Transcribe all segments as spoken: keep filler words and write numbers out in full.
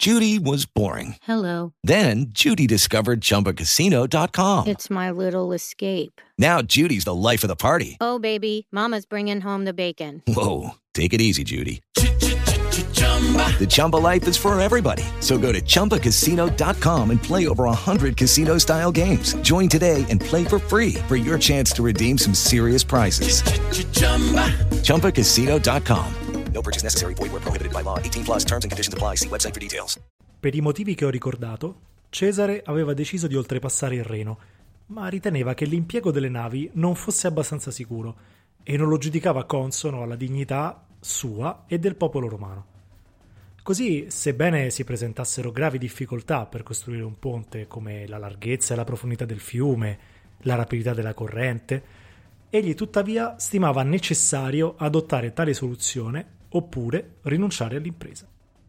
Judy was boring. Hello. Then Judy discovered Chumba Casino dot com. It's my little escape. Now Judy's the life of the party. Oh, baby, mama's bringing home the bacon. Whoa, take it easy, Judy. The Chumba life is for everybody. So go to Chumba Casino dot com and play over one hundred casino-style games. Join today and play for free for your chance to redeem some serious prizes. Chumba Casino dot com. No purchase necessary. Void where prohibited by law. eighteen plus terms and conditions apply. See website for details. Per i motivi che ho ricordato, Cesare aveva deciso di oltrepassare il Reno, ma riteneva che l'impiego delle navi non fosse abbastanza sicuro e non lo giudicava consono alla dignità sua e del popolo romano. Così, sebbene si presentassero gravi difficoltà per costruire un ponte come la larghezza e la profondità del fiume, la rapidità della corrente, egli tuttavia stimava necessario adottare tale soluzione oppure rinunciare all'impresa.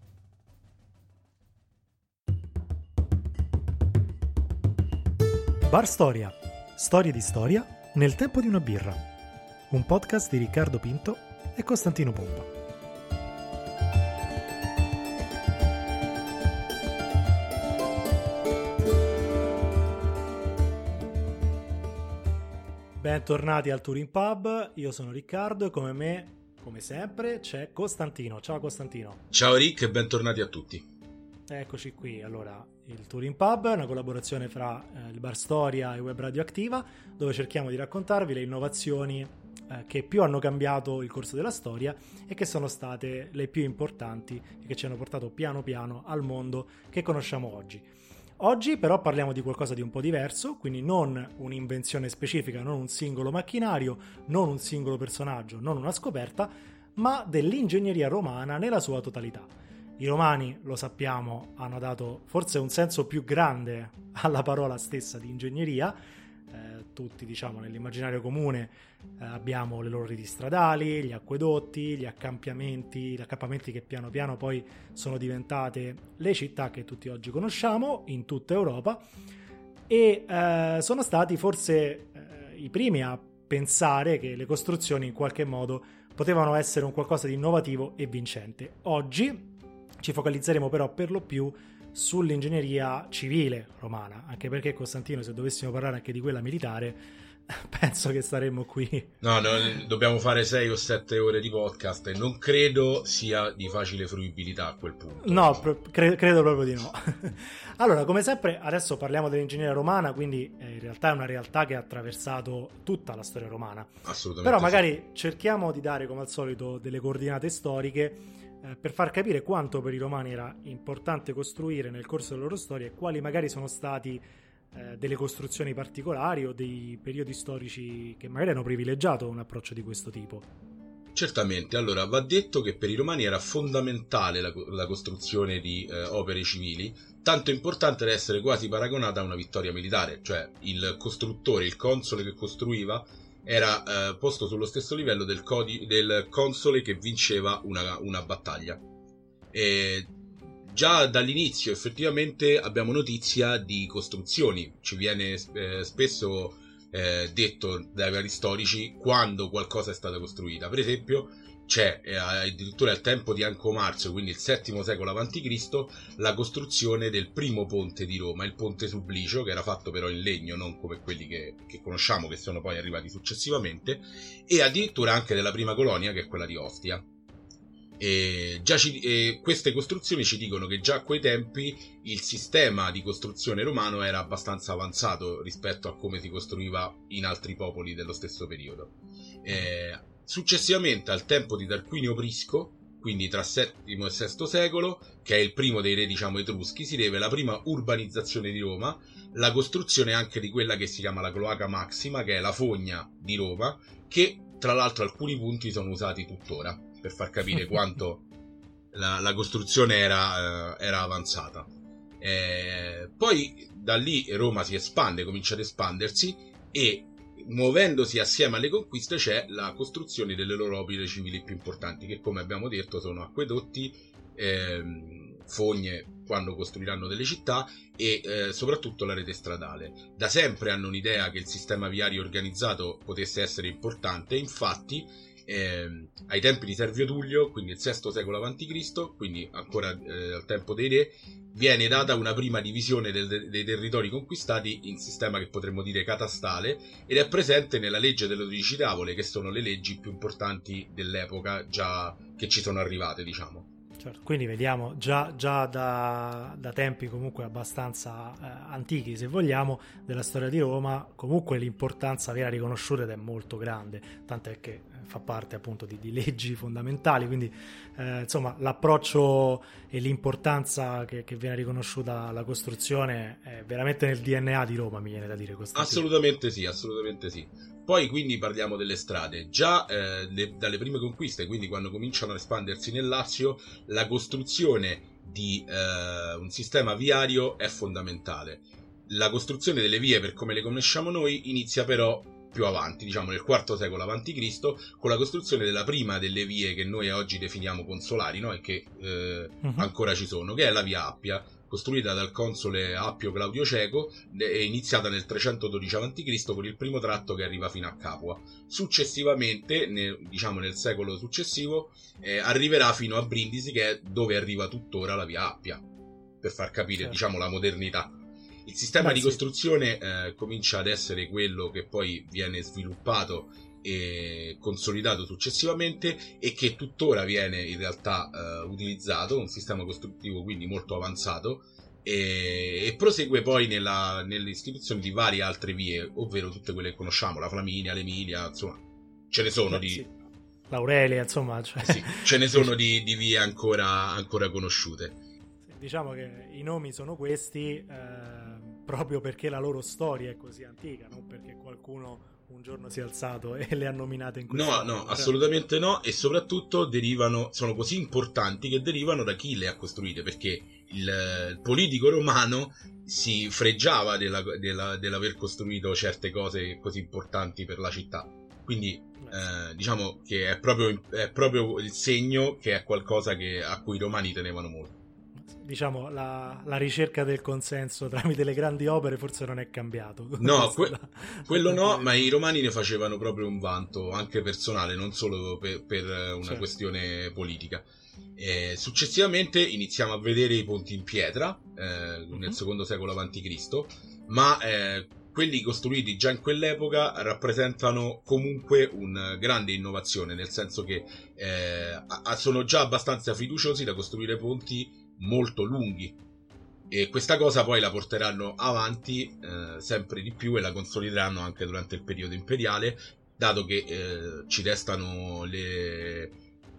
Bar Storia. Storie di storia nel tempo di una birra. Un podcast di Riccardo Pinto e Costantino Pompa. Bentornati al Touring Pub, io sono Riccardo e come me, come sempre, c'è Costantino. Ciao Costantino. Ciao Rick e bentornati a tutti. Eccoci qui, allora, il Touring Pub è una collaborazione fra eh, il Bar Storia e Web Radio Activa, dove cerchiamo di raccontarvi le innovazioni eh, che più hanno cambiato il corso della storia e che sono state le più importanti e che ci hanno portato piano piano al mondo che conosciamo oggi. Oggi però parliamo di qualcosa di un po' diverso, quindi non un'invenzione specifica, non un singolo macchinario, non un singolo personaggio, non una scoperta, ma dell'ingegneria romana nella sua totalità. I romani, lo sappiamo, hanno dato forse un senso più grande alla parola stessa di ingegneria. Eh, tutti, diciamo, nell'immaginario comune eh, abbiamo le loro reti stradali, gli acquedotti, gli accampamenti, gli accampamenti che piano piano poi sono diventate le città che tutti oggi conosciamo in tutta Europa e eh, sono stati forse eh, i primi a pensare che le costruzioni in qualche modo potevano essere un qualcosa di innovativo e vincente. Oggi ci focalizzeremo però per lo più sull'ingegneria civile romana, anche perché, Costantino, se dovessimo parlare anche di quella militare, penso che staremmo qui. No, no, dobbiamo fare sei o sette ore di podcast e non credo sia di facile fruibilità a quel punto. No, pro- cre- credo proprio di no. Allora, come sempre, adesso parliamo dell'ingegneria romana, quindi eh, in realtà è una realtà che ha attraversato tutta la storia romana. Assolutamente. Però magari sì. cerchiamo di dare, come al solito, delle coordinate storiche per far capire quanto per i romani era importante costruire nel corso della loro storia e quali magari sono stati eh, delle costruzioni particolari o dei periodi storici che magari hanno privilegiato un approccio di questo tipo. Certamente, allora va detto che per i romani era fondamentale la, la costruzione di eh, opere civili, tanto importante da essere quasi paragonata a una vittoria militare, cioè il costruttore, il console che costruiva era eh, posto sullo stesso livello del, codi- del console che vinceva una, una battaglia. E già dall'inizio effettivamente abbiamo notizia di costruzioni, ci viene eh, spesso eh, detto dai vari storici quando qualcosa è stata costruita. Per esempio c'è eh, addirittura al tempo di Anco Marzio, quindi il settimo secolo avanti Cristo, la costruzione del primo ponte di Roma, il ponte Sublicio, che era fatto però in legno, non come quelli che, che conosciamo, che sono poi arrivati successivamente, e addirittura anche della prima colonia, che è quella di Ostia. E già ci, e queste costruzioni ci dicono che già a quei tempi il sistema di costruzione romano era abbastanza avanzato rispetto a come si costruiva in altri popoli dello stesso periodo. E, successivamente, al tempo di Tarquinio Prisco, quindi tra settimo e sesto secolo, che è il primo dei re, diciamo, etruschi, si deve la prima urbanizzazione di Roma, la costruzione anche di quella che si chiama la Cloaca Maxima, che è la fogna di Roma, che tra l'altro alcuni punti sono usati tuttora, per far capire quanto la, la costruzione era, eh, era avanzata. Eh, poi da lì Roma si espande, comincia ad espandersi e, muovendosi assieme alle conquiste, c'è la costruzione delle loro opere civili più importanti, che, come abbiamo detto, sono acquedotti, ehm, fogne quando costruiranno delle città e eh, soprattutto la rete stradale. Da sempre hanno un'idea che il sistema viario organizzato potesse essere importante, infatti eh, ai tempi di Servio Tullio, quindi il sesto secolo avanti Cristo, quindi ancora eh, al tempo dei re, viene data una prima divisione del, dei territori conquistati in sistema che potremmo dire catastale, ed è presente nella legge delle dodici tavole, che sono le leggi più importanti dell'epoca già che ci sono arrivate, diciamo. Certo, quindi vediamo già, già da, da tempi comunque abbastanza eh, antichi, se vogliamo, della storia di Roma, comunque l'importanza viene riconosciuta ed è molto grande, tant'è che fa parte appunto di, di leggi fondamentali, quindi eh, insomma l'approccio e l'importanza che, che viene riconosciuta alla costruzione è veramente nel D N A di Roma, mi viene da dire. Assolutamente sì, assolutamente sì. Poi quindi parliamo delle strade. Già eh, le, dalle prime conquiste, quindi quando cominciano ad espandersi nel Lazio, la costruzione di eh, un sistema viario è fondamentale. La costruzione delle vie, per come le conosciamo noi, inizia però più avanti, diciamo nel quarto secolo avanti Cristo, con la costruzione della prima delle vie che noi oggi definiamo consolari, no? E che eh, uh-huh. ancora ci sono, che è la via Appia, costruita dal console Appio Claudio Ceco, è iniziata nel trecentododici avanti Cristo con il primo tratto che arriva fino a Capua. Successivamente, nel, diciamo nel secolo successivo, eh, arriverà fino a Brindisi, che è dove arriva tuttora la via Appia, per far capire, certo, diciamo, la modernità. Il sistema Beh, di costruzione eh, comincia ad essere quello che poi viene sviluppato e consolidato successivamente, e che tuttora viene in realtà uh, utilizzato, un sistema costruttivo quindi molto avanzato, e, e prosegue poi nella, nell'istituzione di varie altre vie, ovvero tutte quelle che conosciamo, la Flaminia, l'Emilia, insomma ce ne sono. Beh, di sì. L'Aurelia, insomma, cioè... sì, ce ne sono di, di vie ancora, ancora conosciute. Sì, diciamo che i nomi sono questi eh, proprio perché la loro storia è così antica, non perché qualcuno un giorno si è alzato e le ha nominate in questo No, modo. no, assolutamente no, e soprattutto derivano, sono così importanti che derivano da chi le ha costruite, perché il, il politico romano si fregiava della, della, dell'aver costruito certe cose così importanti per la città. Quindi eh, diciamo che è proprio, è proprio il segno che è qualcosa che, a cui i romani tenevano molto. Diciamo la, la ricerca del consenso tramite le grandi opere forse non è cambiato. No, que- da, quello no, ma i romani ne facevano proprio un vanto anche personale, non solo per, per una certo. questione politica. Eh, successivamente iniziamo a vedere i ponti in pietra eh, uh-huh. nel secondo secolo avanti Cristo, ma eh, quelli costruiti già in quell'epoca rappresentano comunque una grande innovazione, nel senso che eh, sono già abbastanza fiduciosi da costruire ponti molto lunghi, e questa cosa poi la porteranno avanti eh, sempre di più e la consolideranno anche durante il periodo imperiale, dato che eh, ci restano le...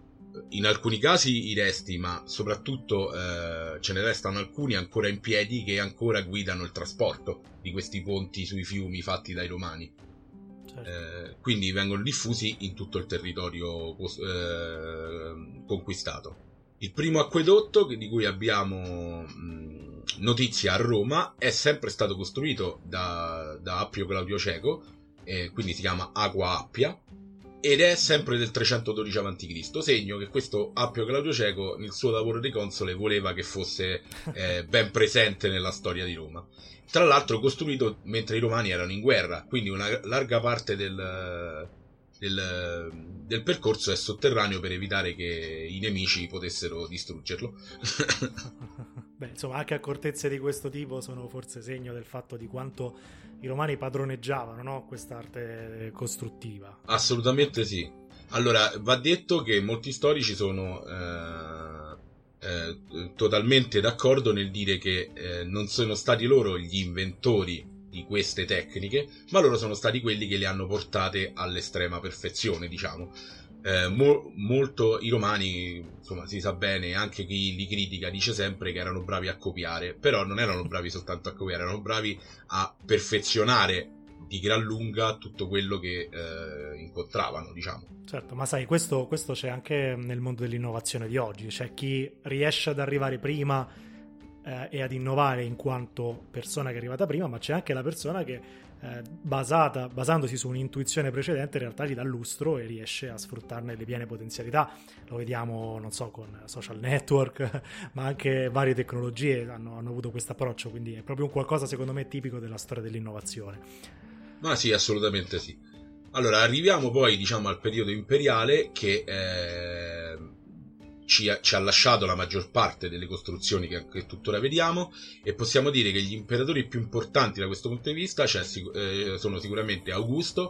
in alcuni casi i resti, ma soprattutto eh, ce ne restano alcuni ancora in piedi che ancora guidano il trasporto di questi ponti sui fiumi fatti dai romani. Certo. Eh, quindi vengono diffusi in tutto il territorio eh, conquistato. Il primo acquedotto di cui abbiamo mh, notizia a Roma è sempre stato costruito da, da Appio Claudio Ceco, eh, quindi si chiama Aqua Appia, ed è sempre del trecentododici avanti Cristo, segno che questo Appio Claudio Ceco nel suo lavoro di console voleva che fosse eh, ben presente nella storia di Roma. Tra l'altro costruito mentre i romani erano in guerra, quindi una larga parte del... Del, del percorso è sotterraneo per evitare che i nemici potessero distruggerlo. Beh, insomma, anche accortezze di questo tipo sono forse segno del fatto di quanto i romani padroneggiavano, no? Quest'arte costruttiva. Assolutamente sì. Allora, va detto che molti storici sono eh, eh, totalmente d'accordo nel dire che eh, non sono stati loro gli inventori di queste tecniche, ma loro sono stati quelli che le hanno portate all'estrema perfezione, diciamo. Eh, mo- molto i romani, insomma, si sa bene, anche chi li critica dice sempre che erano bravi a copiare, però non erano bravi soltanto a copiare, erano bravi a perfezionare di gran lunga tutto quello che eh, incontravano, diciamo. Certo, ma sai, questo, questo c'è anche nel mondo dell'innovazione di oggi, c'è chi riesce ad arrivare prima e ad innovare in quanto persona che è arrivata prima, ma c'è anche la persona che eh, basata, basandosi su un'intuizione precedente in realtà gli dà lustro e riesce a sfruttarne le piene potenzialità. Lo vediamo, non so, con social network, ma anche varie tecnologie hanno, hanno avuto questo approccio, quindi è proprio un qualcosa secondo me tipico della storia dell'innovazione. Ma sì, assolutamente sì. Allora, arriviamo poi, diciamo, al periodo imperiale che eh, ci, ha, ci ha lasciato la maggior parte delle costruzioni che, che tuttora vediamo, e possiamo dire che gli imperatori più importanti da questo punto di vista cioè, eh, sono sicuramente Augusto,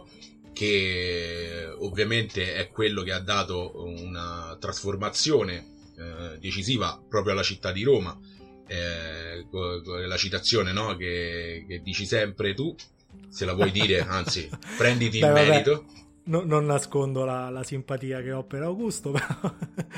che ovviamente è quello che ha dato una trasformazione eh, decisiva proprio alla città di Roma. Eh, la citazione, no? che, che dici sempre tu, se la vuoi dire, anzi prenditi il Beh, merito. No, non nascondo la, la simpatia che ho per Augusto, però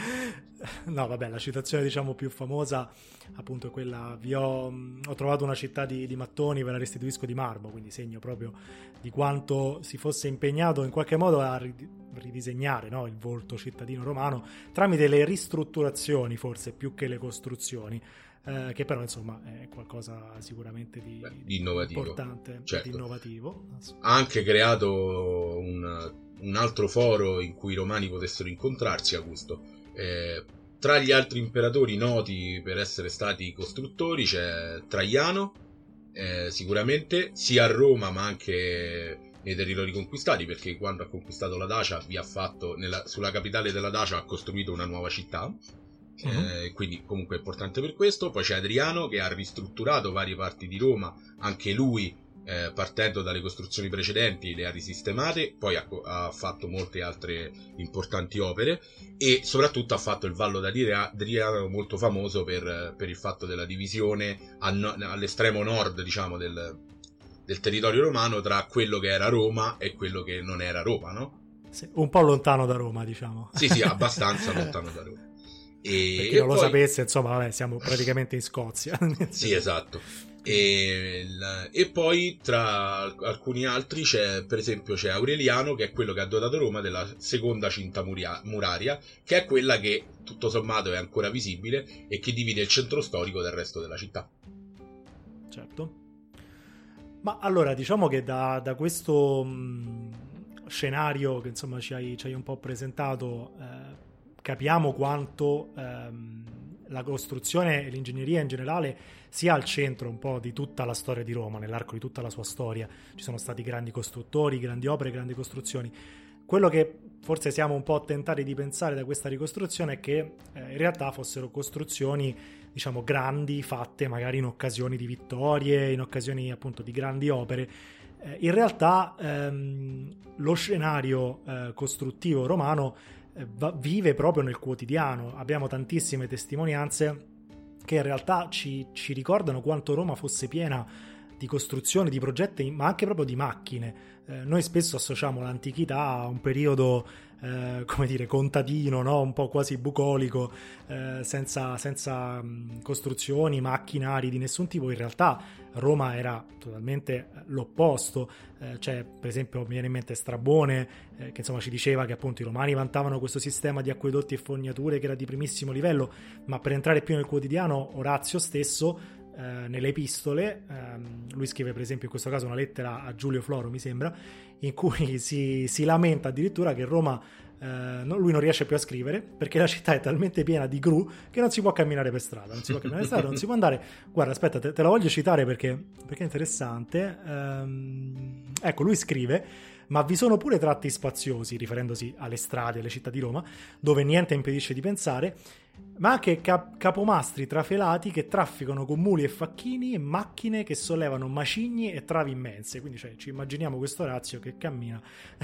no vabbè, la citazione diciamo più famosa appunto è quella: vi ho, ho trovato una città di, di mattoni, ve la restituisco di marmo, quindi segno proprio di quanto si fosse impegnato in qualche modo a ridisegnare, no, il volto cittadino romano tramite le ristrutturazioni, forse più che le costruzioni. Eh, che però insomma è qualcosa sicuramente di, Beh, di innovativo, importante, certo. di innovativo. Ha anche creato un, un altro foro in cui i romani potessero incontrarsi, Augusto. Eh, tra gli altri imperatori noti per essere stati costruttori c'è Traiano, eh, sicuramente sia a Roma ma anche nei territori conquistati, perché quando ha conquistato la Dacia vi ha fatto nella, sulla capitale della Dacia ha costruito una nuova città. Uh-huh. Eh, quindi comunque è importante per questo. Poi c'è Adriano che ha ristrutturato varie parti di Roma, anche lui eh, partendo dalle costruzioni precedenti le ha risistemate, poi ha, ha fatto molte altre importanti opere, e soprattutto ha fatto il Vallo d'Adriano, molto famoso per, per il fatto della divisione a no, all'estremo nord, diciamo, del, del territorio romano tra quello che era Roma e quello che non era Roma, no? Sì, un po' lontano da Roma, diciamo. Sì, sì, abbastanza lontano da Roma. E, per chi non lo poi... sapesse, insomma, vabbè, siamo praticamente in Scozia. Sì, esatto. E, e poi tra alcuni altri c'è, per esempio, c'è Aureliano, che è quello che ha dotato Roma della seconda cinta muria- muraria, che è quella che tutto sommato è ancora visibile e che divide il centro storico dal resto della città. Certo. Ma allora, diciamo che da, da questo mh, scenario che insomma ci hai, ci hai un po' presentato, eh, capiamo quanto ehm, la costruzione e l'ingegneria in generale sia al centro un po' di tutta la storia di Roma, nell'arco di tutta la sua storia. Ci sono stati grandi costruttori, grandi opere, grandi costruzioni. Quello che forse siamo un po' tentati di pensare da questa ricostruzione è che eh, in realtà fossero costruzioni, diciamo, grandi, fatte magari in occasioni di vittorie, in occasioni appunto di grandi opere. Eh, in realtà ehm, lo scenario eh, costruttivo romano vive proprio nel quotidiano. Abbiamo tantissime testimonianze che in realtà ci, ci ricordano quanto Roma fosse piena di costruzioni, di progetti, ma anche proprio di macchine. Eh, noi spesso associamo l'antichità a un periodo, eh, come dire, contadino, no? Un po' quasi bucolico, eh, senza, senza mh, costruzioni, macchinari di nessun tipo. In realtà Roma era totalmente l'opposto. Eh, c'è, per esempio, mi viene in mente Strabone, eh, che insomma ci diceva che appunto i romani vantavano questo sistema di acquedotti e fognature che era di primissimo livello, ma per entrare più nel quotidiano, Orazio stesso Eh, nelle epistole, ehm, lui scrive per esempio in questo caso una lettera a Giulio Floro, mi sembra, in cui si, si lamenta addirittura che Roma eh, no, lui non riesce più a scrivere perché la città è talmente piena di gru che non si può camminare per strada, non si può camminare per strada, non si può andare. Guarda, aspetta, te, te la voglio citare perché, perché è interessante. Ehm, ecco, lui scrive: ma vi sono pure tratti spaziosi, riferendosi alle strade, alle città di Roma, dove niente impedisce di pensare, ma anche cap- capomastri trafelati che trafficano con muli e facchini e macchine che sollevano macigni e travi immense. Quindi cioè, ci immaginiamo questo Orazio che cammina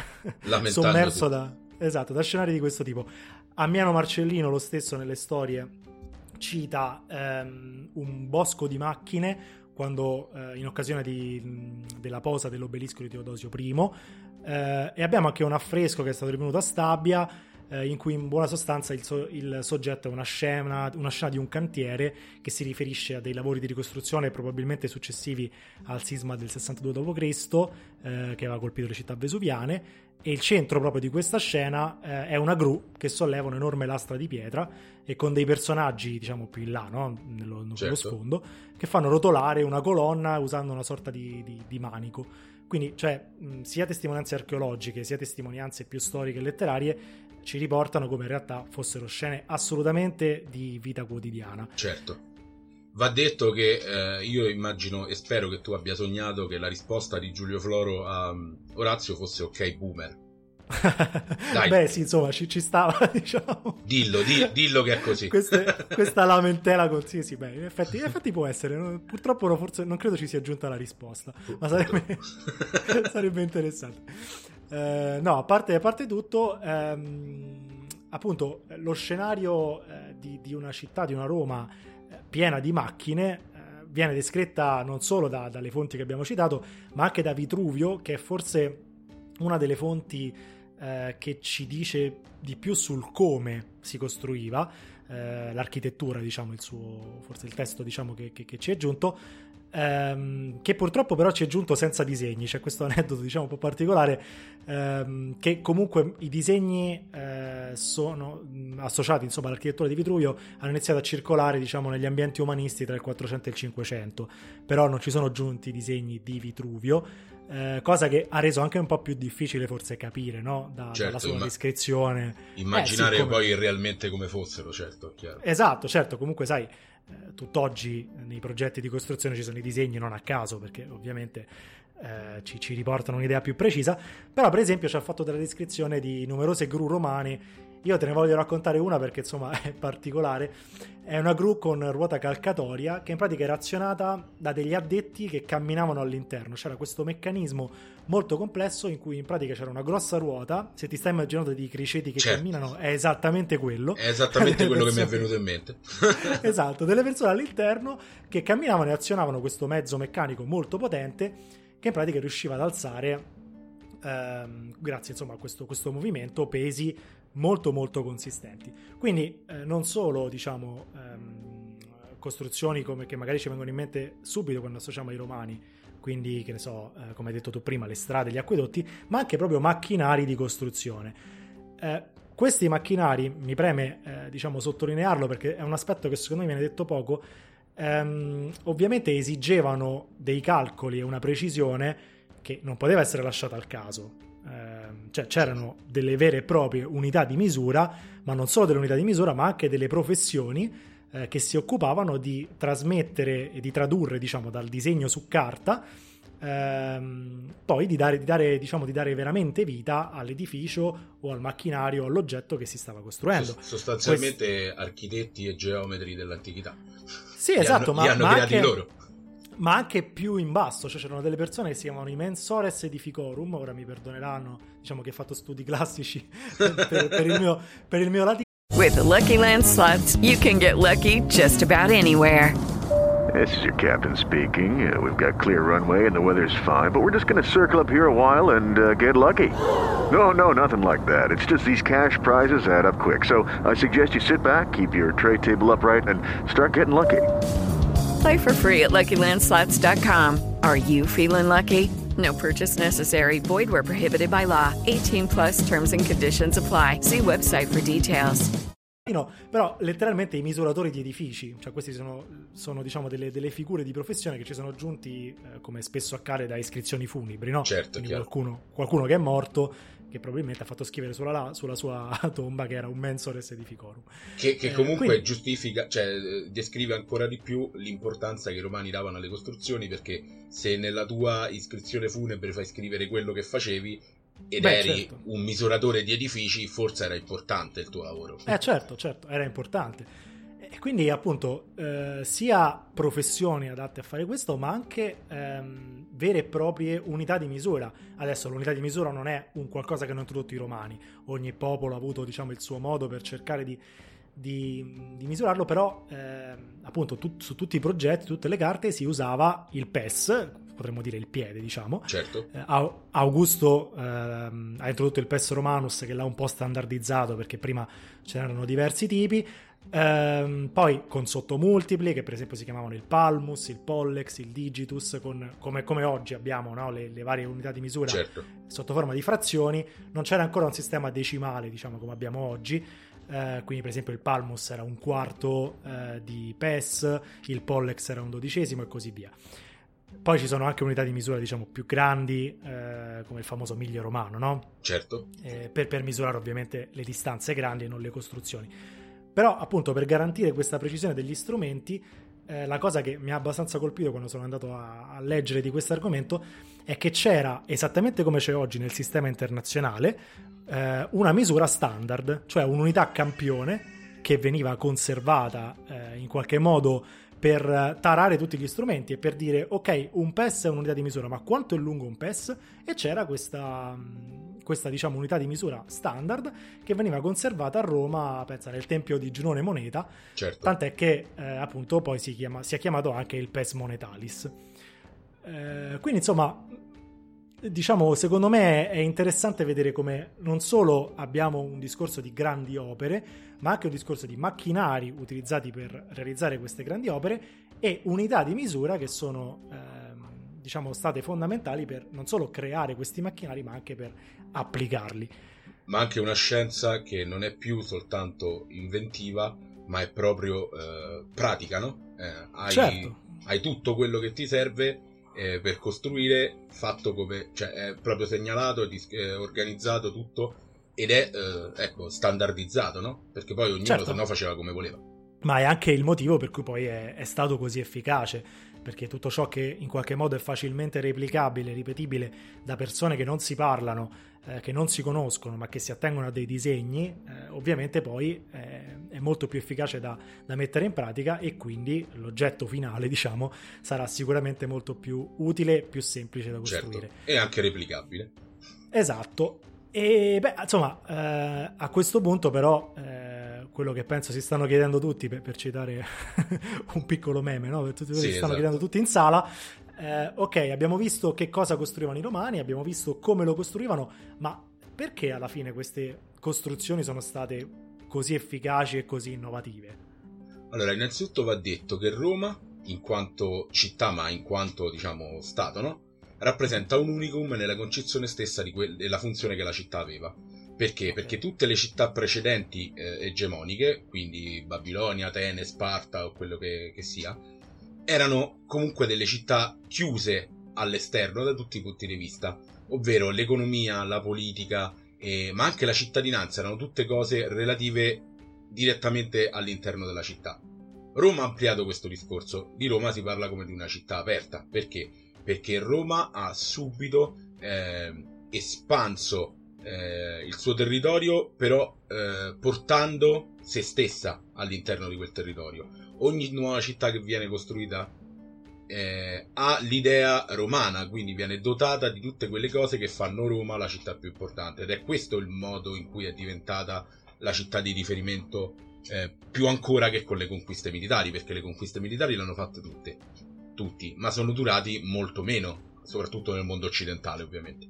sommerso da, esatto, da scenari di questo tipo. Ammiano Marcellino, lo stesso nelle storie, cita ehm, un bosco di macchine quando eh, in occasione di, della posa dell'obelisco di Teodosio I, eh, e abbiamo anche un affresco che è stato rinvenuto a Stabia, in cui in buona sostanza il, so- il soggetto è una scena, una scena di un cantiere che si riferisce a dei lavori di ricostruzione probabilmente successivi al sisma del sessantadue dopo Cristo, eh, che aveva colpito le città vesuviane, e il centro proprio di questa scena eh, è una gru che solleva un'enorme lastra di pietra e con dei personaggi, diciamo, più in là, no? nello, nello certo. sfondo, che fanno rotolare una colonna usando una sorta di, di, di manico. Quindi, cioè, mh, sia testimonianze archeologiche sia testimonianze più storiche e letterarie ci riportano come in realtà fossero scene assolutamente di vita quotidiana. Certo. Va detto che eh, io immagino e spero che tu abbia sognato che la risposta di Giulio Floro a um, Orazio fosse ok boomer. Dai. Beh sì, insomma ci, ci stava, diciamo. Dillo, di, dillo che è così. Queste, questa lamentela con sì, sì, beh, in effetti, in effetti può essere. No? Purtroppo no, forse non credo ci sia giunta la risposta, ma sarebbe, sarebbe interessante. Eh, no, a parte, a parte tutto, ehm, appunto, lo scenario eh, di, di una città, di una Roma eh, piena di macchine eh, viene descritta non solo da, dalle fonti che abbiamo citato, ma anche da Vitruvio, che è forse una delle fonti Eh, che ci dice di più sul come si costruiva eh, l'architettura, diciamo, il suo, forse il testo, diciamo, che, che, che ci è giunto, ehm, che purtroppo però ci è giunto senza disegni. C'è questo aneddoto, diciamo, un po' particolare, ehm, che comunque i disegni eh, sono mh, associati, insomma, all'architettura di Vitruvio, hanno iniziato a circolare, diciamo, negli ambienti umanisti tra il quattrocento e il cinquecento, però non ci sono giunti disegni di Vitruvio. Eh, cosa che ha reso anche un po' più difficile forse capire, no? Da, certo, dalla sua imma- descrizione, immaginare eh, sì, come... poi realmente come fossero, certo, chiaro. Esatto, certo, comunque sai, eh, tutt'oggi nei progetti di costruzione ci sono i disegni non a caso, perché ovviamente eh, ci, ci riportano un'idea più precisa. Però per esempio ci ha fatto della descrizione di numerose gru romane. Io te ne voglio raccontare una perché insomma è particolare. È una gru con ruota calcatoria che in pratica era azionata da degli addetti che camminavano all'interno. C'era questo meccanismo molto complesso in cui in pratica c'era una grossa ruota. Se ti stai immaginando dei criceti che certo. camminano, è esattamente quello. È esattamente quello persone... che mi è venuto in mente. Esatto, delle persone all'interno che camminavano e azionavano questo mezzo meccanico molto potente che in pratica riusciva ad alzare, ehm, grazie insomma a questo, questo movimento, pesi molto molto consistenti. Quindi eh, non solo, diciamo, ehm, costruzioni come che magari ci vengono in mente subito quando associamo ai romani, quindi che ne so, eh, come hai detto tu prima, le strade, gli acquedotti, ma anche proprio macchinari di costruzione. Eh, questi macchinari, mi preme eh, diciamo sottolinearlo perché è un aspetto che secondo me viene detto poco, ehm, ovviamente esigevano dei calcoli e una precisione che non poteva essere lasciata al caso. Cioè c'erano delle vere e proprie unità di misura, ma non solo delle unità di misura, ma anche delle professioni eh, che si occupavano di trasmettere e di tradurre, diciamo, dal disegno su carta, ehm, poi di dare, di dare, diciamo, di dare veramente vita all'edificio o al macchinario o all'oggetto che si stava costruendo. Sostanzialmente Quest... architetti e geometri dell'antichità. Sì, li esatto, hanno, ma, li hanno ma creati anche... loro. ma anche più in basso, cioè c'erano delle persone che si chiamavano i mensores edificorum, ora mi perdoneranno, diciamo che ho fatto studi classici per, per il mio, per il mio latino. With the Lucky Land Slots, you can get lucky just about anywhere. This is your captain speaking. Uh, we've got clear runway and the weather's fine, but we're just going to circle up here a while and uh, get lucky. No, no, nothing like that. It's just these cash prizes add up quick. So I suggest you sit back, keep your tray table upright, and start getting lucky. Play for free at Lucky Land Slots dot com. Are you feeling lucky? No purchase necessary. Void where prohibited by law. eighteen plus terms and conditions apply. See website for details. No, però letteralmente i misuratori di edifici, cioè questi sono, sono diciamo delle, delle figure di professione che ci sono aggiunti eh, come spesso accade da iscrizioni funebri, no? Certo, qualcuno, qualcuno che è morto che probabilmente ha fatto scrivere sulla, sulla sua tomba che era un mensores edificorum. Che, che eh, comunque quindi... giustifica, cioè descrive ancora di più l'importanza che i romani davano alle costruzioni, perché se nella tua iscrizione funebre fai scrivere quello che facevi ed Beh, eri certo. un misuratore di edifici, forse era importante il tuo lavoro. Eh certo, certo, era importante. E quindi appunto eh, sia professioni adatte a fare questo, ma anche ehm, vere e proprie unità di misura. Adesso l'unità di misura non è un qualcosa che hanno introdotto i romani, ogni popolo ha avuto, diciamo, il suo modo per cercare di, di, di misurarlo, però ehm, appunto tu, su tutti i progetti, tutte le carte si usava il P E S, potremmo dire il piede, diciamo. Certo. Eh, Augusto ehm, ha introdotto il P E S Romanus, che l'ha un po' standardizzato perché prima ce n'erano diversi tipi. Ehm, poi con sottomultipli che per esempio si chiamavano il Palmus, il Pollex, il Digitus, con, come, come oggi abbiamo, no? le, le varie unità di misura, certo, sotto forma di frazioni. Non c'era ancora un sistema decimale, diciamo, come abbiamo oggi. Eh, quindi per esempio il Palmus era un quarto eh, di P E S, il Pollex era un dodicesimo e così via. Poi ci sono anche unità di misura, diciamo, più grandi, eh, come il famoso miglio romano, no? Certo. Eh, per, per misurare ovviamente le distanze grandi e non le costruzioni. Però appunto per garantire questa precisione degli strumenti eh, la cosa che mi ha abbastanza colpito quando sono andato a, a leggere di questo argomento è che c'era, esattamente come c'è oggi nel sistema internazionale, eh, una misura standard, cioè un'unità campione che veniva conservata eh, in qualche modo per tarare tutti gli strumenti e per dire ok, un P E S è un'unità di misura, ma quanto è lungo un P E S? E c'era questa, questa diciamo unità di misura standard che veniva conservata a Roma, pensa, nel tempio di Giunone Moneta, certo. Tant'è che eh, appunto poi si, chiama, si è chiamato anche il P E S Monetalis. Eh, quindi insomma, diciamo, secondo me è interessante vedere come non solo abbiamo un discorso di grandi opere, ma anche un discorso di macchinari utilizzati per realizzare queste grandi opere e unità di misura che sono ehm, diciamo state fondamentali per non solo creare questi macchinari ma anche per applicarli. Ma anche una scienza che non è più soltanto inventiva, ma è proprio eh, pratica, no? Eh, hai, certo. hai tutto quello che ti serve eh, per costruire, fatto come, cioè è proprio segnalato, dis- eh, organizzato tutto. Ed è, eh, ecco, standardizzato, no? Perché poi ognuno certo. se no faceva come voleva. Ma è anche il motivo per cui poi è, è stato così efficace, perché tutto ciò che in qualche modo è facilmente replicabile, ripetibile da persone che non si parlano, eh, che non si conoscono, ma che si attengono a dei disegni, eh, ovviamente poi eh, è molto più efficace da, da mettere in pratica e quindi l'oggetto finale, diciamo, sarà sicuramente molto più utile, più semplice da costruire. Certo. E anche replicabile. Esatto. E beh, insomma, eh, a questo punto però eh, quello che penso si stanno chiedendo tutti, per, per citare un piccolo meme, no? Tutti sì, si stanno esatto. chiedendo tutti in sala, eh, ok, abbiamo visto che cosa costruivano i romani, abbiamo visto come lo costruivano, ma perché alla fine queste costruzioni sono state così efficaci e così innovative? Allora, innanzitutto va detto che Roma, in quanto città, ma in quanto, diciamo, stato, no? Rappresenta un unicum nella concezione stessa di que- della funzione che la città aveva. Perché? Perché tutte le città precedenti eh, egemoniche, quindi Babilonia, Atene, Sparta o quello che, che sia, erano comunque delle città chiuse all'esterno da tutti i punti di vista, ovvero l'economia, la politica, eh, ma anche la cittadinanza, erano tutte cose relative direttamente all'interno della città. Roma ha ampliato questo discorso, di Roma si parla come di una città aperta. Perché? Perché Roma ha subito eh, espanso eh, il suo territorio, però eh, portando se stessa all'interno di quel territorio. Ogni nuova città che viene costruita eh, ha l'idea romana, quindi viene dotata di tutte quelle cose che fanno Roma la città più importante, ed è questo il modo in cui è diventata la città di riferimento, eh, più ancora che con le conquiste militari, perché le conquiste militari le hanno fatte tutte tutti, ma sono durati molto meno, soprattutto nel mondo occidentale, ovviamente.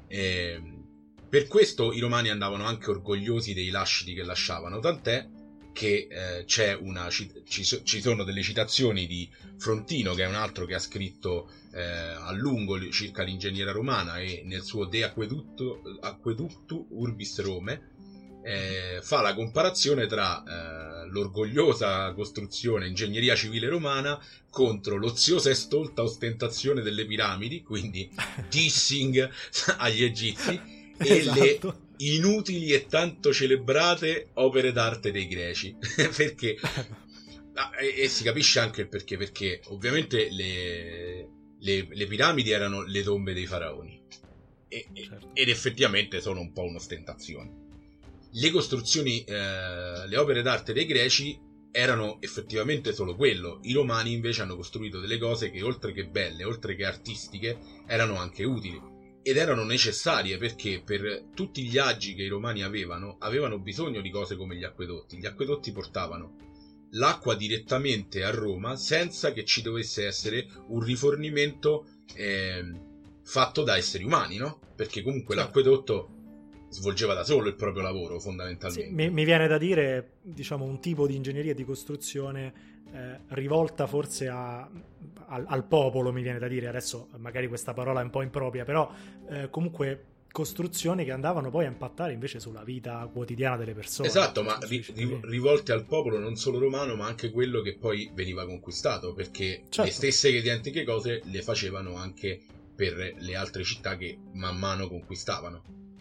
E per questo i romani andavano anche orgogliosi dei lasciti che lasciavano, tant'è che eh, c'è una ci, ci sono delle citazioni di Frontino, che è un altro che ha scritto eh, a lungo circa l'ingegneria romana, e nel suo De Aquedutto, Aqueductu Urbis Rome eh, fa la comparazione tra eh, l'orgogliosa costruzione ingegneria civile romana contro l'oziosa e stolta ostentazione delle piramidi, quindi dissing agli egizi, e esatto. le inutili e tanto celebrate opere d'arte dei greci. Perché e, e si capisce anche il perché, perché ovviamente le, le, le piramidi erano le tombe dei faraoni e, certo. ed effettivamente sono un po' un'ostentazione. Le costruzioni, eh, le opere d'arte dei greci erano effettivamente solo quello. I romani invece hanno costruito delle cose che, oltre che belle, oltre che artistiche, erano anche utili ed erano necessarie, perché per tutti gli agi che i romani avevano avevano bisogno di cose come gli acquedotti. Gli acquedotti portavano l'acqua direttamente a Roma senza che ci dovesse essere un rifornimento eh, fatto da esseri umani, no? Perché comunque certo. l'acquedotto svolgeva da solo il proprio lavoro, fondamentalmente. Sì, mi, mi viene da dire, diciamo, un tipo di ingegneria di costruzione eh, rivolta forse a, al, al popolo, mi viene da dire. Adesso magari questa parola è un po' impropria, però eh, comunque costruzioni che andavano poi a impattare invece sulla vita quotidiana delle persone. Esatto, ma ri, ri, rivolte al popolo non solo romano, ma anche quello che poi veniva conquistato, perché certo. le stesse identiche cose le facevano anche per le altre città che man mano conquistavano.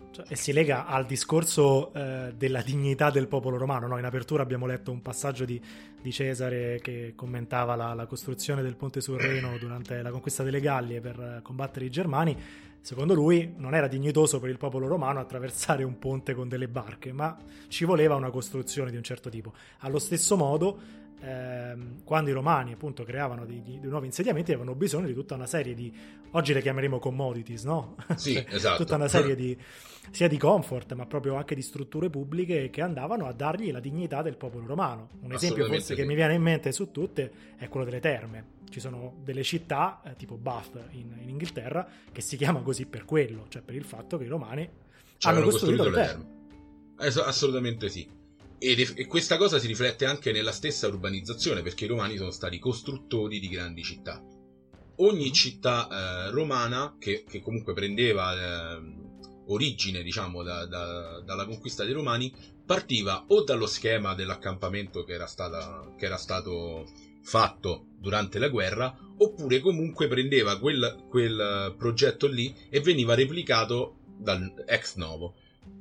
Cioè, e si lega al discorso eh, della dignità del popolo romano, no? In apertura abbiamo letto un passaggio di, di Cesare che commentava la, la costruzione del ponte sul Reno durante la conquista delle Gallie per eh, combattere i Germani. Secondo lui non era dignitoso per il popolo romano attraversare un ponte con delle barche, ma ci voleva una costruzione di un certo tipo. Allo stesso modo, ehm, quando i romani appunto creavano di, di, di nuovi insediamenti, avevano bisogno di tutta una serie di, oggi le chiameremo commodities, no? Sì, cioè, esatto. Tutta una serie di, sia di comfort, ma proprio anche di strutture pubbliche che andavano a dargli la dignità del popolo romano. Un esempio forse che sì. mi viene in mente su tutte è quello delle terme. Ci sono delle città, eh, tipo Bath in, in Inghilterra, che si chiama così per quello, cioè per il fatto che i romani Ci hanno costruito, costruito le terme. terme. Assolutamente sì. Ed, e questa cosa si riflette anche nella stessa urbanizzazione, perché i romani sono stati costruttori di grandi città. Ogni città eh, romana, che, che comunque prendeva eh, origine, diciamo, da, da, dalla conquista dei Romani, partiva o dallo schema dell'accampamento che era, stata, che era stato fatto durante la guerra, oppure comunque prendeva quel, quel progetto lì e veniva replicato dal ex novo.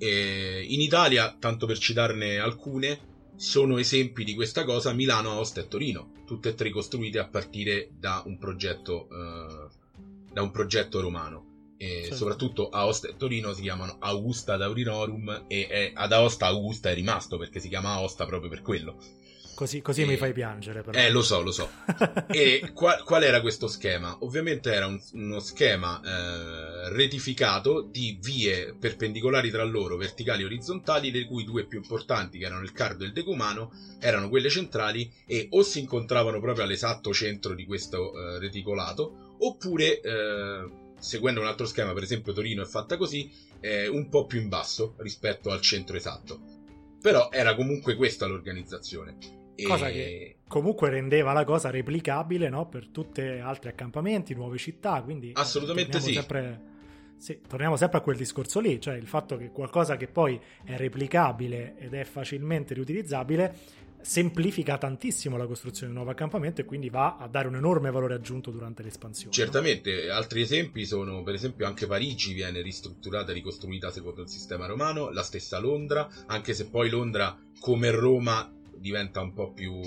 E in Italia, tanto per citarne alcune, sono esempi di questa cosa Milano, Aosta e Torino, tutte e tre costruite a partire da un progetto eh, da un progetto romano. E certo. Soprattutto Aosta e Torino si chiamano Augusta ad Aurinorum, e è, ad Aosta Augusta è rimasto perché si chiama Aosta proprio per quello. Così, così e... mi fai piangere però. Eh, lo so, lo so. E qual, qual era questo schema? Ovviamente era un, uno schema eh, retificato di vie perpendicolari tra loro, verticali e orizzontali, le cui due più importanti, che erano il Cardo e il Decumano, erano quelle centrali e o si incontravano proprio all'esatto centro di questo eh, reticolato, oppure, eh, seguendo un altro schema, per esempio Torino è fatta così, eh, un po' più in basso rispetto al centro esatto. Però era comunque questa l'organizzazione. Cosa che comunque rendeva la cosa replicabile, no? Per tutti altri accampamenti, nuove città, quindi assolutamente sì. Sempre, sì, torniamo sempre a quel discorso lì, cioè il fatto che qualcosa che poi è replicabile ed è facilmente riutilizzabile semplifica tantissimo la costruzione di un nuovo accampamento e quindi va a dare un enorme valore aggiunto durante l'espansione. Certamente, no? Altri esempi sono, per esempio, anche Parigi viene ristrutturata e ricostruita secondo il sistema romano, la stessa Londra, anche se poi Londra, come Roma, diventa un po' più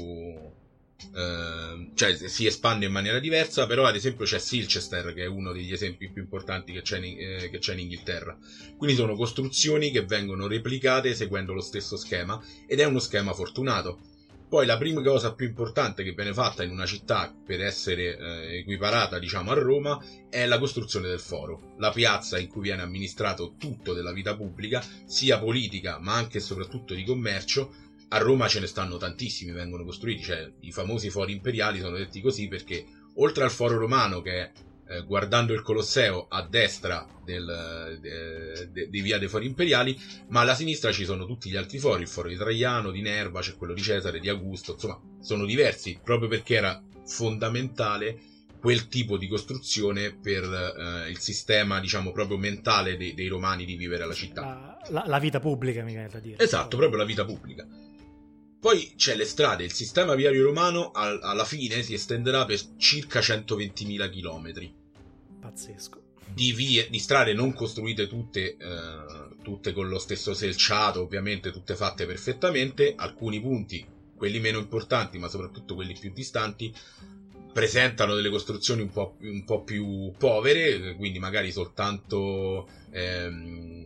eh, cioè si espande in maniera diversa. Però ad esempio c'è Silchester, che è uno degli esempi più importanti che c'è in, eh, che c'è in Inghilterra. Quindi sono costruzioni che vengono replicate seguendo lo stesso schema, ed è uno schema fortunato. Poi la prima cosa più importante che viene fatta in una città per essere eh, equiparata, diciamo, a Roma, è la costruzione del foro, la piazza in cui viene amministrato tutto della vita pubblica, sia politica ma anche e soprattutto di commercio. A Roma ce ne stanno tantissimi, vengono costruiti, cioè i famosi fori imperiali sono detti così perché oltre al foro romano, che è eh, guardando il Colosseo a destra del, de, de, di via dei fori imperiali, ma alla sinistra ci sono tutti gli altri fori, il foro di Traiano, di Nerva, c'è quello di Cesare, di Augusto, insomma sono diversi, proprio perché era fondamentale quel tipo di costruzione per eh, il sistema, diciamo, proprio mentale dei, dei romani di vivere alla città. La, la, la vita pubblica, mi viene da dire. Esatto, proprio la vita pubblica. Poi c'è le strade, il sistema viario romano al, alla fine si estenderà per circa centoventimila chilometri. Pazzesco. Di vie, di strade non costruite tutte, eh, tutte con lo stesso selciato, ovviamente tutte fatte perfettamente. Alcuni punti, quelli meno importanti, ma soprattutto quelli più distanti, presentano delle costruzioni un po', un po' più povere, quindi magari soltanto... Ehm,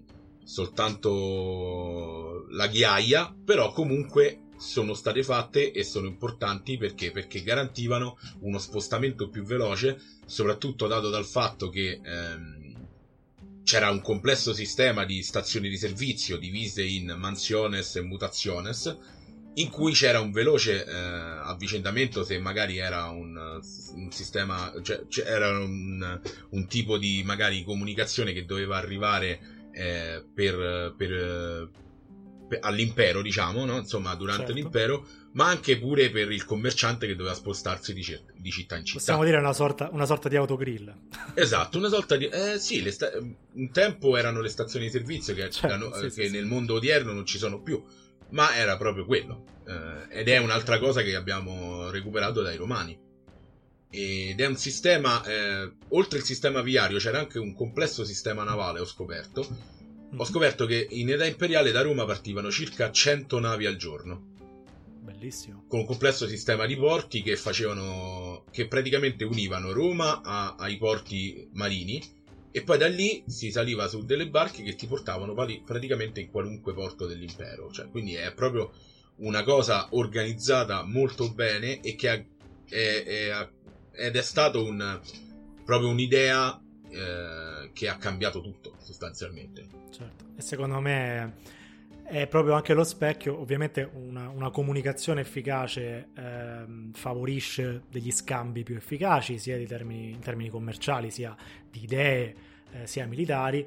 soltanto la ghiaia, però comunque sono state fatte e sono importanti perché perché garantivano uno spostamento più veloce, soprattutto dato dal fatto che ehm, c'era un complesso sistema di stazioni di servizio divise in mansiones e mutationes, in cui c'era un veloce eh, avvicendamento se magari era un, un sistema, cioè era un, un tipo di magari comunicazione che doveva arrivare eh, per, per all'impero, diciamo, no? Insomma, durante certo. l'impero, ma anche pure per il commerciante che doveva spostarsi di, c- di città in città. Possiamo dire una sorta, una sorta di autogrill. Esatto, una sorta di... Eh, sì, le sta- un tempo erano le stazioni di servizio che, certo, da, sì, che sì, nel sì. mondo odierno non ci sono più, ma era proprio quello. Eh, ed è un'altra cosa che abbiamo recuperato dai romani. Ed è un sistema, eh, oltre il sistema viario c'era anche un complesso sistema navale, ho scoperto, ho scoperto che in età imperiale da Roma partivano circa cento navi al giorno. Bellissimo. Con un complesso sistema di porti che facevano, che praticamente univano Roma a, ai porti marini, e poi da lì si saliva su delle barche che ti portavano praticamente in qualunque porto dell'impero. Cioè, quindi è proprio una cosa organizzata molto bene, e che ha, è, è, ed è stato un, proprio un'idea eh, che ha cambiato tutto sostanzialmente. Certo. E secondo me è proprio anche lo specchio. Ovviamente una, una comunicazione efficace ehm, favorisce degli scambi più efficaci, sia di termini, in termini commerciali, sia di idee, eh, sia militari,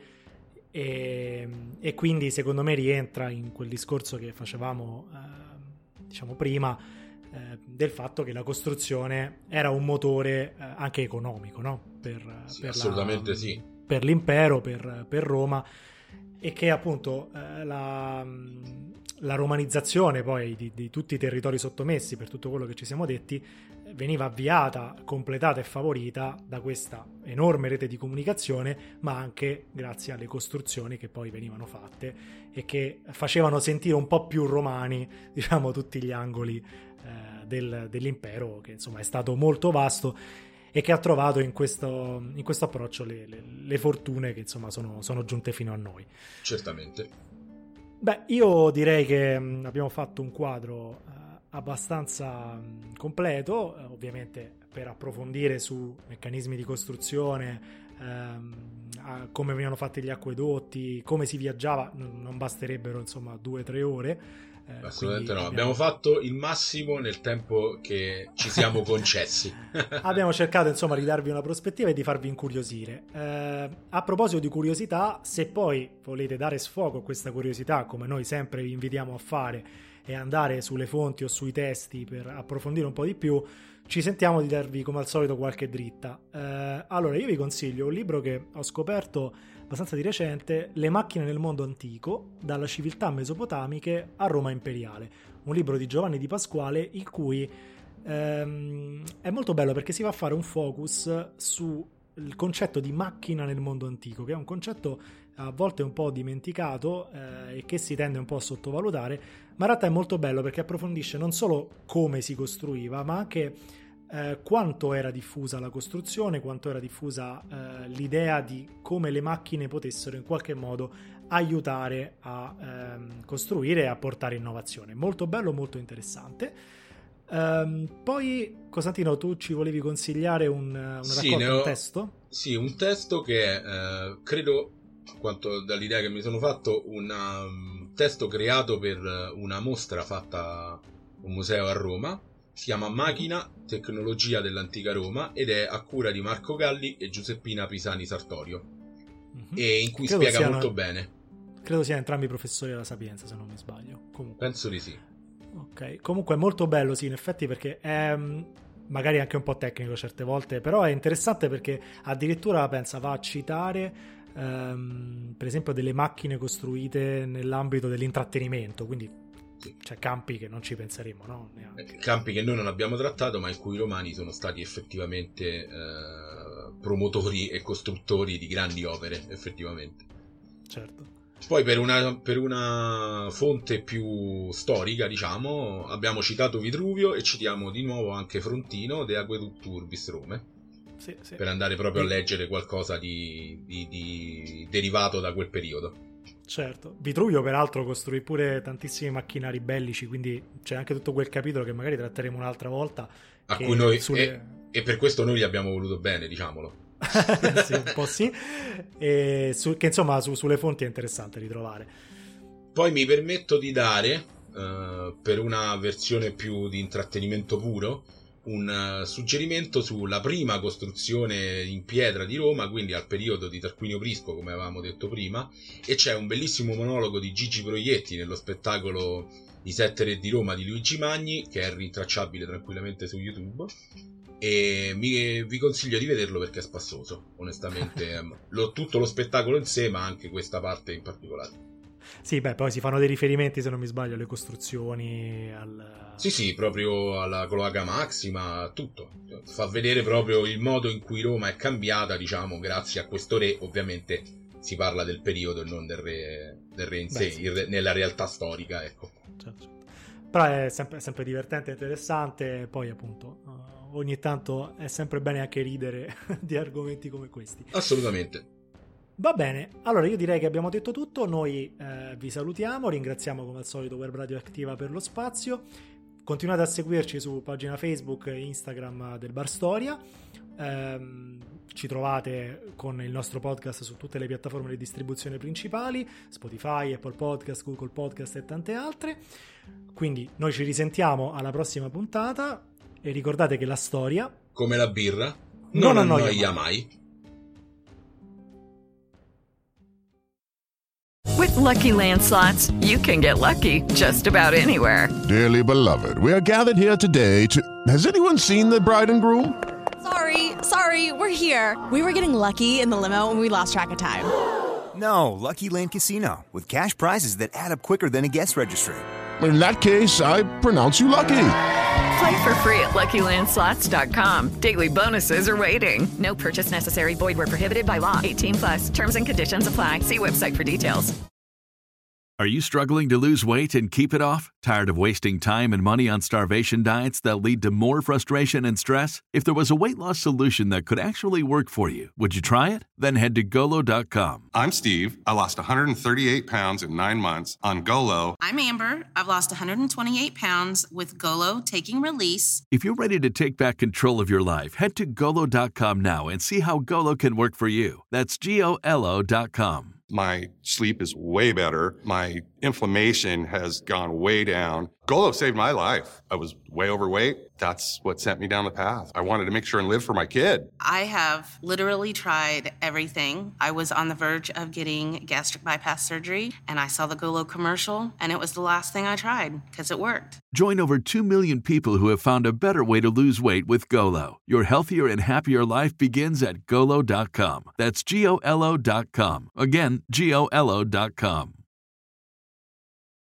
e, e quindi secondo me rientra in quel discorso che facevamo eh, diciamo prima, eh, del fatto che la costruzione era un motore eh, anche economico, no? per, sì, per assolutamente la, sì. per l'impero, per, per Roma, e che appunto eh, la, la romanizzazione poi di, di tutti i territori sottomessi, per tutto quello che ci siamo detti, veniva avviata, completata e favorita da questa enorme rete di comunicazione, ma anche grazie alle costruzioni che poi venivano fatte e che facevano sentire un po' più romani, diciamo, tutti gli angoli eh, del, dell'impero, che insomma è stato molto vasto e che ha trovato in questo, in questo approccio le, le, le fortune che insomma sono, sono giunte fino a noi. Certamente. Beh, io direi che mh, abbiamo fatto un quadro uh, abbastanza mh, completo, uh, ovviamente per approfondire su meccanismi di costruzione, um, a come venivano fatti gli acquedotti, come si viaggiava, n- non basterebbero insomma due o tre ore. Eh, Assolutamente no, abbiamo... abbiamo fatto il massimo nel tempo che ci siamo concessi. Abbiamo cercato insomma di darvi una prospettiva e di farvi incuriosire. Eh, a proposito di curiosità, se poi volete dare sfogo a questa curiosità, come noi sempre vi invitiamo a fare, e andare sulle fonti o sui testi per approfondire un po' di più, ci sentiamo di darvi come al solito qualche dritta. Eh, allora io vi consiglio un libro che ho scoperto abbastanza di recente, Le macchine nel mondo antico, dalle civiltà mesopotamiche a Roma imperiale, un libro di Giovanni Di Pasquale, in cui ehm, è molto bello perché si va a fare un focus sul concetto di macchina nel mondo antico, che è un concetto a volte un po' dimenticato eh, e che si tende un po' a sottovalutare, ma in realtà è molto bello perché approfondisce non solo come si costruiva, ma anche Eh, quanto era diffusa la costruzione, quanto era diffusa eh, l'idea di come le macchine potessero in qualche modo aiutare a ehm, costruire e a portare innovazione. Molto bello, molto interessante. Ehm, poi Costantino, tu ci volevi consigliare un, una sì, raccolta, ho... un testo? Sì, un testo che eh, credo, quanto dall'idea che mi sono fatto, un um, testo creato per una mostra fatta a un museo a Roma. Si chiama Macchina, tecnologia dell'antica Roma, ed è a cura di Marco Galli e Giuseppina Pisani Sartorio, mm-hmm. e in cui credo spiega siano, molto bene. Credo siano entrambi professori della Sapienza, se non mi sbaglio. Comunque. Penso di sì. Ok, comunque è molto bello, sì, in effetti, perché è magari anche un po' tecnico certe volte, però è interessante perché addirittura pensa va a citare ehm, per esempio delle macchine costruite nell'ambito dell'intrattenimento, quindi cioè campi che non ci penseremo, no? Neanche. Campi che noi non abbiamo trattato, ma in cui i romani sono stati effettivamente eh, promotori e costruttori di grandi opere, effettivamente. Certo. Poi per una, per una fonte più storica, diciamo, abbiamo citato Vitruvio e citiamo di nuovo anche Frontino, De Aqueductu Urbis Rome, sì, sì. per andare proprio a leggere qualcosa di, di, di derivato da quel periodo. Certo, Vitruvio peraltro costruì pure tantissimi macchinari bellici, quindi c'è anche tutto quel capitolo che magari tratteremo un'altra volta. A cui noi, sulle... e, e per questo noi gli abbiamo voluto bene, diciamolo. Sì, un po' sì, e su, che insomma su, sulle fonti è interessante ritrovare. Poi mi permetto di dare, uh, per una versione più di intrattenimento puro, un uh, suggerimento sulla prima costruzione in pietra di Roma, quindi al periodo di Tarquinio Prisco, come avevamo detto prima, e c'è un bellissimo monologo di Gigi Proietti nello spettacolo I Sette Re di Roma di Luigi Magni, che è rintracciabile tranquillamente su YouTube, e mi, vi consiglio di vederlo perché è spassoso, onestamente. lo, tutto lo spettacolo in sé, ma anche questa parte in particolare. Sì, beh, poi si fanno dei riferimenti, se non mi sbaglio, alle costruzioni, al... Sì, sì, proprio alla Cloaca Maxima, tutto. Fa vedere proprio il modo in cui Roma è cambiata, diciamo, grazie a questo re, ovviamente si parla del periodo e non del re, del re in sé, Beh, sì. il re, nella realtà storica, ecco. Certo, certo. Però è sempre, sempre divertente e interessante, poi appunto uh, ogni tanto è sempre bene anche ridere di argomenti come questi. Assolutamente. Va bene, allora io direi che abbiamo detto tutto, noi eh, vi salutiamo, ringraziamo come al solito Web Radioattiva per lo spazio, continuate a seguirci su pagina Facebook e Instagram del Bar Storia, ehm, ci trovate con il nostro podcast su tutte le piattaforme di distribuzione principali, Spotify, Apple Podcast, Google Podcast e tante altre, quindi noi ci risentiamo alla prossima puntata e ricordate che la storia, come la birra, non, non annoia annoia mai. mai. With Lucky Land Slots, you can get lucky just about anywhere. Dearly beloved, we are gathered here today to... Has anyone seen the bride and groom? Sorry, sorry, we're here. We were getting lucky in the limo and we lost track of time. No, Lucky Land Casino, with cash prizes that add up quicker than a guest registry. In that case, I pronounce you lucky. Play for free at Lucky Land Slots dot com. Daily bonuses are waiting. No purchase necessary. Void where prohibited by law. eighteen plus. Terms and conditions apply. See website for details. Are you struggling to lose weight and keep it off? Tired of wasting time and money on starvation diets that lead to more frustration and stress? If there was a weight loss solution that could actually work for you, would you try it? Then head to Golo dot com. I'm Steve. I lost one hundred thirty-eight pounds in nine months on Golo. I'm Amber. I've lost one hundred twenty-eight pounds with Golo Taking Release. If you're ready to take back control of your life, head to Golo dot com now and see how Golo can work for you. That's G O L O dot com. My sleep is way better. My inflammation has gone way down. Golo saved my life. I was way overweight. That's what sent me down the path. I wanted to make sure and live for my kid. I have literally tried everything. I was on the verge of getting gastric bypass surgery, and I saw the Golo commercial, and it was the last thing I tried because it worked. Join over two million people who have found a better way to lose weight with Golo. Your healthier and happier life begins at Golo dot com. That's G O L O dot com. Again, G O L O dot com.